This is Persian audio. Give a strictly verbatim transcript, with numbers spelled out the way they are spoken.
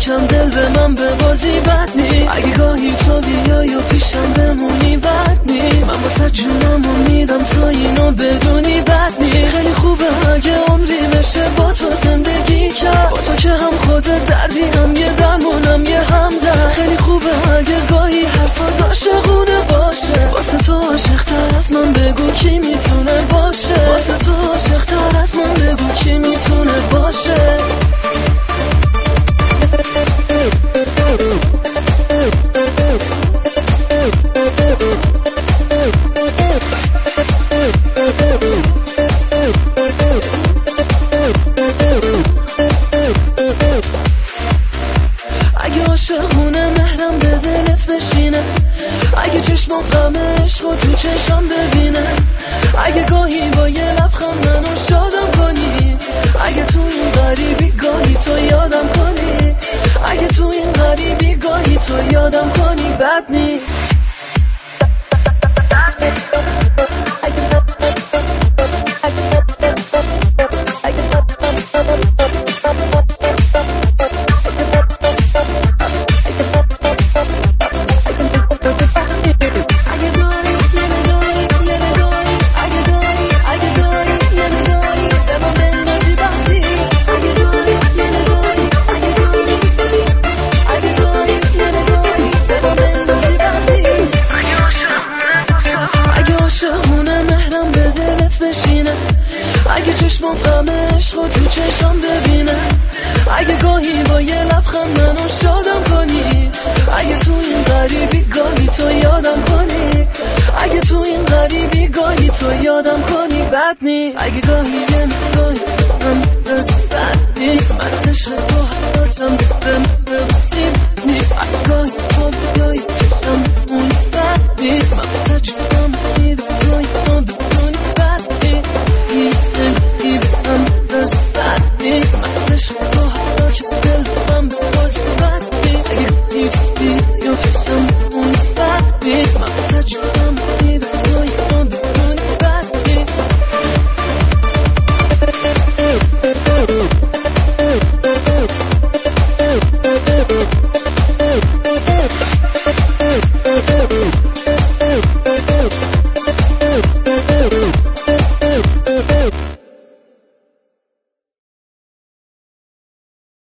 یکم دل به من به بازی بد نیست. اگه گاهی تو بیای و پیشم بمونی بد نیست. من واسه جونم و میدم تا اینو بدونی بد نیست. خیلی خوبه اگه عمری بشه با تو زندگی کرد، با تو که هم خودت دردی هم یه درمونم یه همدرد. خیلی خوبه اگه گاهی حرفات عاشقونه باشه. واسه تو عاشق‌تر از من بگو کی میتونه باشه. واسه تو عاشق‌تر از من بگو کی میتونه باشه. اگه عاشقونه مهرم به دلت بشینه، اگه چشمات غم عشق و تو چشم ببینه، اگه گاهی با یه لبخند منو شادم کنی، اگه تو این غریبی گاهی تو یادم کنی، اگه تو این غریبی گاهی تو یادم کنی بد نیست. اگه چشمات غم عشق و تو چشم ببینه، اگه گاهی با یه لبخند منو شادم کنی، اگه تو این غریبی گاهی تو یادم کنی، اگه تو این غریبی گاهی تو یادم کنی بد نیست. اگه گاهی یه نگاهی من بس بد نیست. من عشق تو هراشم بهم ببینی نیست. از گاهی تو بیایی کشم اون بد نیست. من تا چونم میدم گاهی تو بدونی بد نیست. این من بس بد نیست. من عشق تو هراشم دل من به بازی بد نیست. اگه گاهی تو بیایی کشم اون بد نیست. من تا چونم میدم گاهی تو بدونی بد نیست. Hey,